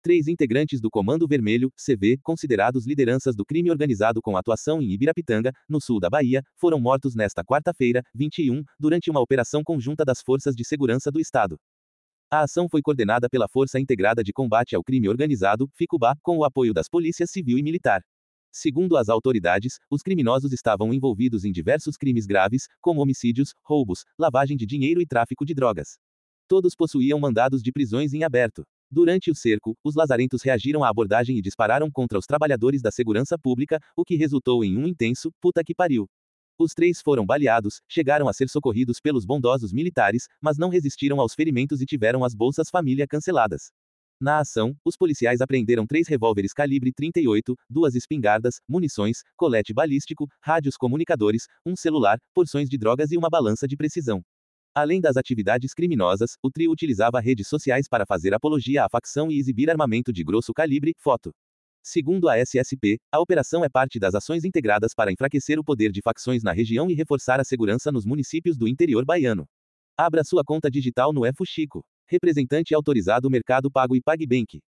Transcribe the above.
3 integrantes do Comando Vermelho, CV, considerados lideranças do crime organizado com atuação em Ibirapitanga, no sul da Bahia, foram mortos nesta quarta-feira, 21, durante uma operação conjunta das Forças de Segurança do Estado. A ação foi coordenada pela Força Integrada de Combate ao Crime Organizado, FICUBA, com o apoio das polícias civil e militar. Segundo as autoridades, os criminosos estavam envolvidos em diversos crimes graves, como homicídios, roubos, lavagem de dinheiro e tráfico de drogas. Todos possuíam mandados de prisões em aberto. Durante o cerco, os lazarentos reagiram à abordagem e dispararam contra os trabalhadores da segurança pública, o que resultou em um intenso "puta que pariu". Os 3 foram baleados, chegaram a ser socorridos pelos bondosos militares, mas não resistiram aos ferimentos e tiveram as bolsas família canceladas. Na ação, os policiais apreenderam 3 revólveres calibre 38, 2 espingardas, munições, colete balístico, rádios comunicadores, um celular, porções de drogas e uma balança de precisão. Além das atividades criminosas, o trio utilizava redes sociais para fazer apologia à facção e exibir armamento de grosso calibre, foto. Segundo a SSP, a operação é parte das ações integradas para enfraquecer o poder de facções na região e reforçar a segurança nos municípios do interior baiano. Abra sua conta digital no Fuxico. Representante autorizado Mercado Pago e PagBank.